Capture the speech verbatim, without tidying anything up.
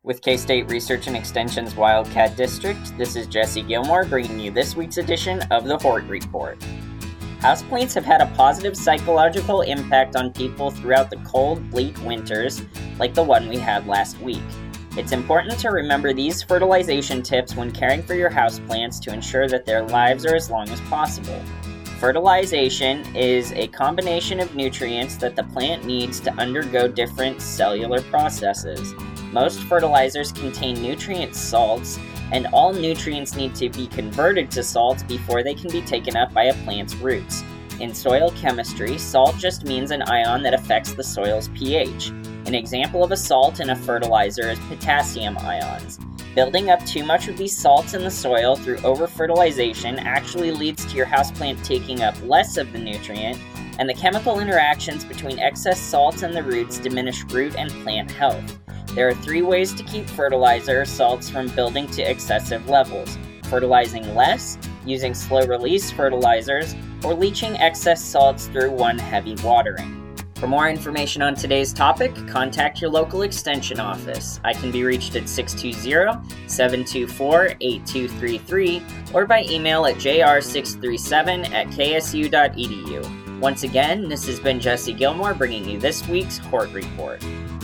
With K-State Research and Extension's Wildcat District, this is Jesse Gilmore bringing you this week's edition of the Hort Report. Houseplants have had a positive psychological impact on people throughout the cold, bleak winters like the one we had last week. It's important to remember these fertilization tips when caring for your houseplants to ensure that their lives are as long as possible. Fertilization is a combination of nutrients that the plant needs to undergo different cellular processes. Most fertilizers contain nutrient salts, and all nutrients need to be converted to salts before they can be taken up by a plant's roots. In soil chemistry, salt just means an ion that affects the soil's pH. An example of a salt in a fertilizer is potassium ions. Building up too much of these salts in the soil through over-fertilization actually leads to your houseplant taking up less of the nutrient, and the chemical interactions between excess salts and the roots diminish root and plant health. There are three ways to keep fertilizer salts from building to excessive levels: fertilizing less, using slow-release fertilizers, or leaching excess salts through one heavy watering. For more information on today's topic, contact your local extension office. I can be reached at six two zero, seven two four, eight two three three or by email at j r six three seven at k s u dot e d u. Once again, this has been Jesse Gilmore bringing you this week's Hort Report.